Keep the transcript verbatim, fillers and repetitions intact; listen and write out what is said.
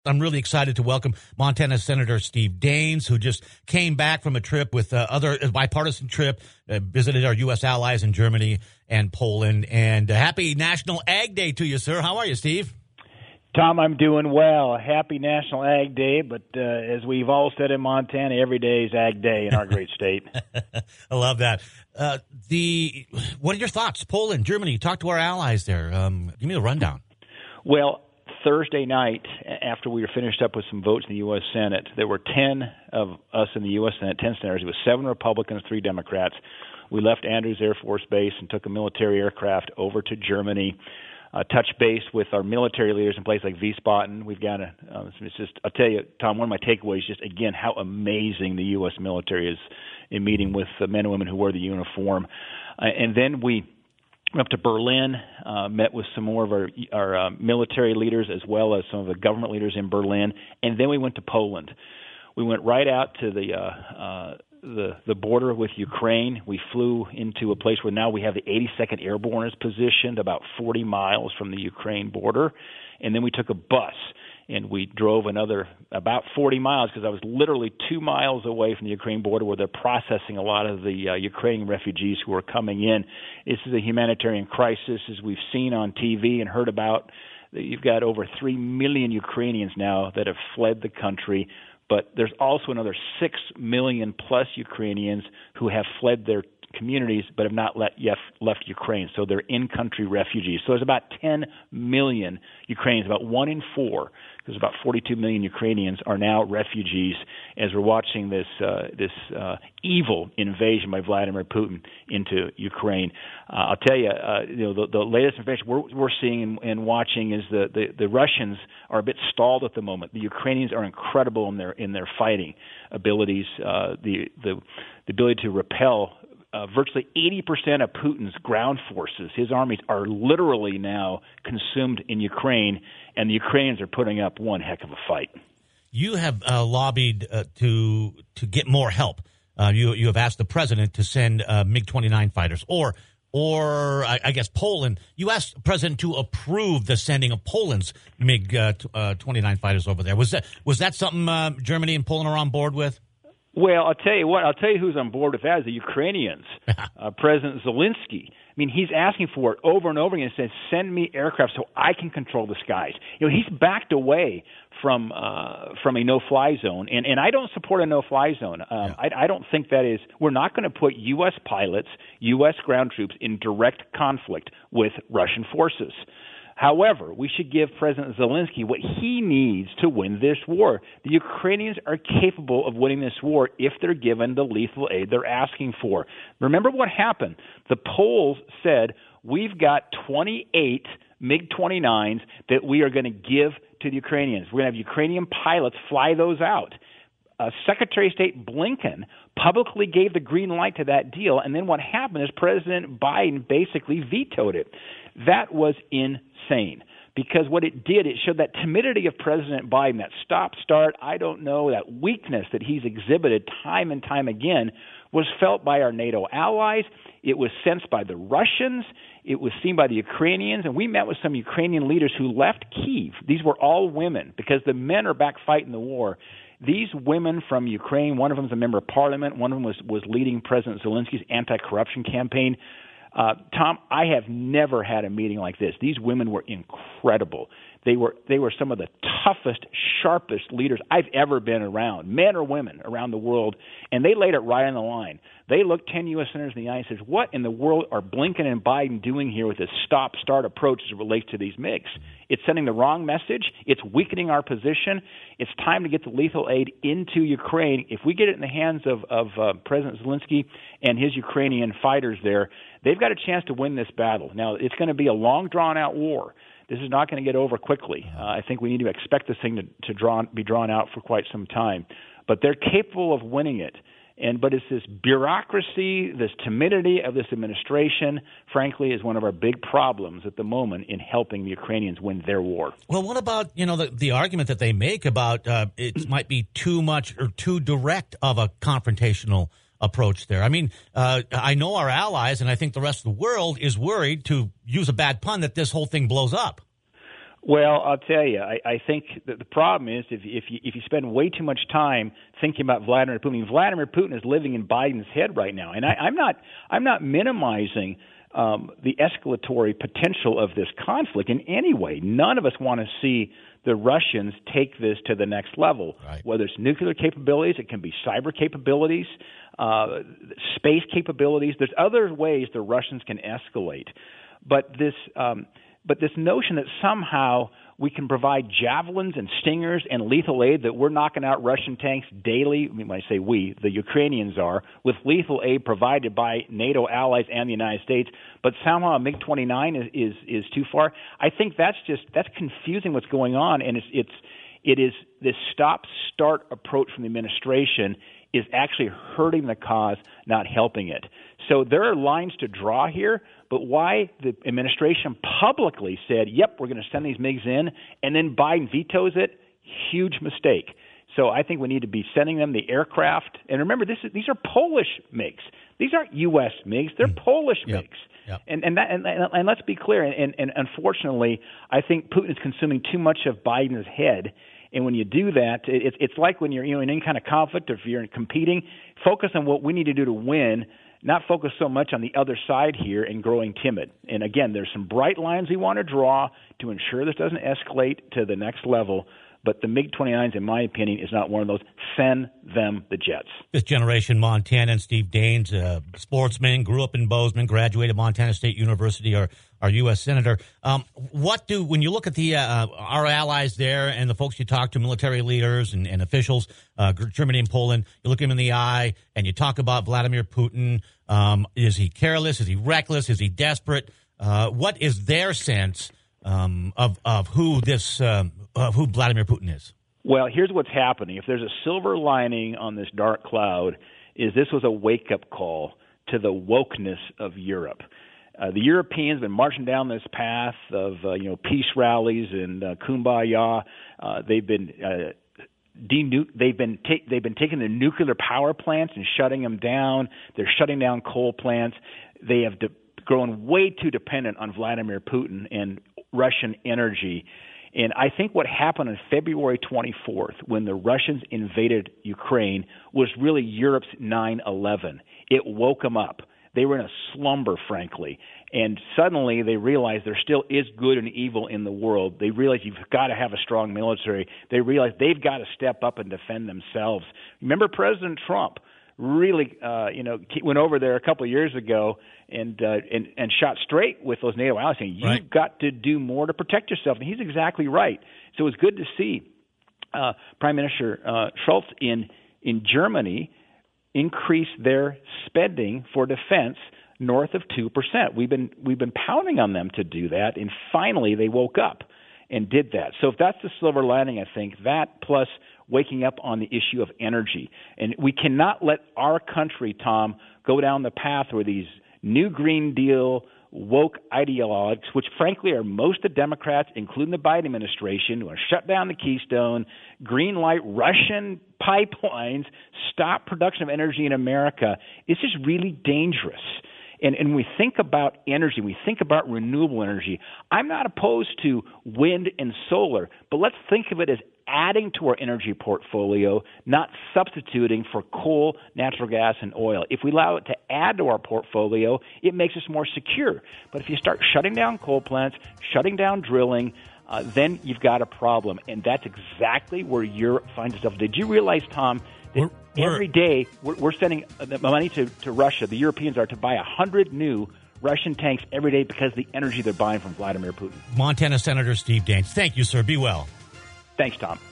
I'm really excited to welcome Montana Senator Steve Daines, who just came back from a trip with uh, other a bipartisan trip, uh, visited our U S allies in Germany and Poland. And uh, happy National Ag Day to you, sir. How are you, Steve? Tom, I'm doing well. Happy National Ag Day, but uh, as we've all said in Montana, every day is Ag Day in our great state. I love that. Uh, the what are your thoughts? Poland, Germany, talk to our allies there. Um, give me a rundown. Well, Thursday night, after we were finished up with some votes in the U S Senate, there were ten of us in the U S Senate, ten senators. It was seven Republicans, three Democrats. We left Andrews Air Force Base and took a military aircraft over to Germany. Uh, touch base with our military leaders in places like Wiesbaden. We've got a, uh, it's just, I'll tell you, Tom, one of my takeaways is just, again, how amazing the U S military is in meeting with the men and women who wear the uniform. Uh, and then we went up to Berlin, uh, met with some more of our, our uh, military leaders as well as some of the government leaders in Berlin. And then we went to Poland. We went right out to the uh, uh, the the border with Ukraine. We flew into a place where now we have the eighty-second Airborne is positioned about forty miles from the Ukraine border. And then we took a bus and we drove another about forty miles because I was literally two miles away from the Ukraine border where they're processing a lot of the uh, Ukrainian refugees who are coming in. This is a humanitarian crisis, as we've seen on T V and heard about. You've got over three million Ukrainians now that have fled the country. But there's also another six million plus Ukrainians who have fled their communities but have not let, yet left Ukraine. So they're in-country refugees. So there's about ten million Ukrainians, about one in four, because about forty-two million Ukrainians are now refugees as we're watching this uh, this uh, evil invasion by Vladimir Putin into Ukraine. Uh, I'll tell you, uh, you know, the, the latest information we're, we're seeing and, and watching is the, the, the Russians are a bit stalled at the moment. The Ukrainians are incredible in their in their fighting abilities, uh, the, the the ability to repel. Uh, virtually eighty percent of Putin's ground forces, his armies, are literally now consumed in Ukraine, and the Ukrainians are putting up one heck of a fight. You have uh, lobbied uh, to to get more help. Uh, you you have asked the president to send uh, MiG twenty-nine fighters, or or I, I guess Poland. You asked the president to approve the sending of Poland's MiG uh, t- uh, twenty-nine fighters over there. Was that was that something uh, Germany and Poland are on board with? Well, I'll tell you what. I'll tell you who's on board with that is the Ukrainians. uh, President Zelensky. I mean, he's asking for it over and over again. He says, "Send me aircraft so I can control the skies." You know, he's backed away from uh, from a no-fly zone, and and I don't support a no-fly zone. Um, yeah. I, I don't think that is. We're not going to put U S pilots, U S ground troops in direct conflict with Russian forces. However, we should give President Zelensky what he needs to win this war. The Ukrainians are capable of winning this war if they're given the lethal aid they're asking for. Remember what happened. The Poles said, we've got twenty-eight MiG twenty-nines that we are going to give to the Ukrainians. We're going to have Ukrainian pilots fly those out. Uh, Secretary of State Blinken publicly gave the green light to that deal, and then what happened is President Biden basically vetoed it. That was insane because what it did, it showed that timidity of President Biden, that stop-start, I don't know, that weakness that he's exhibited time and time again was felt by our NATO allies. It was sensed by the Russians. It was seen by the Ukrainians. And we met with some Ukrainian leaders who left Kyiv. These were all women because the men are back fighting the war. These women from Ukraine, one of them is a member of parliament, one of them was, was leading President Zelensky's anti-corruption campaign. Uh, Tom, I have never had a meeting like this. These women were incredible. They were they were some of the toughest, sharpest leaders I've ever been around, men or women around the world, and they laid it right on the line. They looked ten U S senators in the eye and said, what in the world are Blinken and Biden doing here with this stop-start approach as it relates to these MiGs? It's sending the wrong message. It's weakening our position. It's time to get the lethal aid into Ukraine. If we get it in the hands of, of uh, President Zelensky and his Ukrainian fighters there, they've got a chance to win this battle. Now, it's going to be a long, drawn-out war. This is not going to get over quickly. Uh, I think we need to expect this thing to, to draw, be drawn out for quite some time. But they're capable of winning it. And but it's this bureaucracy, this timidity of this administration, frankly, is one of our big problems at the moment in helping the Ukrainians win their war. Well, what about, you know, the, the argument that they make about uh, it might be too much or too direct of a confrontational approach there? I mean, uh, I know our allies, and I think the rest of the world is worried, to use a bad pun, that this whole thing blows up. Well, I'll tell you, I, I think that the problem is if, if, you, if you spend way too much time thinking about Vladimir Putin, I mean, Vladimir Putin is living in Biden's head right now, and I, I'm not I'm not minimizing um, the escalatory potential of this conflict in any way. None of us want to see the Russians take this to the next level, right. Whether it's nuclear capabilities, it can be cyber capabilities, uh, space capabilities. There's other ways the Russians can escalate, but this. Um, But this notion that somehow we can provide javelins and stingers and lethal aid, that we're knocking out Russian tanks daily, I mean, when I say we, the Ukrainians are, with lethal aid provided by NATO allies and the United States, but somehow a MiG twenty-nine is, is, is too far. I think that's just, that's confusing what's going on, and it's, it's, it is this stop-start approach from the administration is actually hurting the cause, not helping it. So there are lines to draw here, but why the administration publicly said, yep, we're going to send these MiGs in, and then Biden vetoes it, huge mistake. So I think we need to be sending them the aircraft. And remember, this is, these are Polish MiGs. These aren't U S MiGs. They're mm. Polish yep. MiGs. Yep. And and, that, and and let's be clear, and, and unfortunately, I think Putin is consuming too much of Biden's head. And when you do that, it, it's like when you're you know in any kind of conflict, or if you're competing, focus on what we need to do to win, not focus so much on the other side here and growing timid. And again, there's some bright lines we want to draw to ensure this doesn't escalate to the next level. But the MiG twenty-nines, in my opinion, is not one of those. Send them the jets. Fifth generation Montanan, Steve Daines, a sportsman, grew up in Bozeman, graduated Montana State University, our, our U S Senator. Um, what do, when you look at the uh, our allies there and the folks you talk to, military leaders and, and officials, uh, Germany and Poland, you look him in the eye and you talk about Vladimir Putin. Um, is he careless? Is he reckless? Is he desperate? Uh, what is their sense um, of of who this um, of who Vladimir Putin is? Well, here's what's happening. If there's a silver lining on this dark cloud, is this was a wake-up call to the wokeness of Europe. Uh, the Europeans have been marching down this path of uh, you know peace rallies and uh, kumbaya. Uh, they've been uh, de- they've been ta- they've been taking the nuclear power plants and shutting them down. They're shutting down coal plants. They have de- grown way too dependent on Vladimir Putin and Russian energy. And I think what happened on February twenty-fourth, when the Russians invaded Ukraine, was really Europe's nine eleven. It woke them up. They were in a slumber, frankly. And suddenly they realized there still is good and evil in the world. They realize you've got to have a strong military. They realize they've got to step up and defend themselves. Remember President Trump really, uh, you know, went over there a couple of years ago and, uh, and and shot straight with those NATO allies, saying, you've right. got to do more to protect yourself. And he's exactly right. So it was good to see uh, Prime Minister uh, Scholz in in Germany increase their spending for defense north of two percent. We've been we've been pounding on them to do that, and finally they woke up and did that. So if that's the silver lining, I think that plus waking up on the issue of energy. And we cannot let our country, Tom, go down the path where these new Green Deal woke ideologues, which frankly are most of the Democrats, including the Biden administration, who are shut down the Keystone, green light Russian pipelines, stop production of energy in America. It's just really dangerous. And, and when we think about energy, we think about renewable energy. I'm not opposed to wind and solar, but let's think of it as adding to our energy portfolio, not substituting for coal, natural gas, and oil. If we allow it to add to our portfolio, it makes us more secure. But if you start shutting down coal plants, shutting down drilling, uh, then you've got a problem. And that's exactly where Europe finds itself. Did you realize, Tom, that we're, we're, every day we're, we're sending the money to, to Russia, the Europeans are, to buy one hundred new Russian tanks every day because of the energy they're buying from Vladimir Putin. Montana Senator Steve Daines. Thank you, sir. Be well. Thanks, Tom.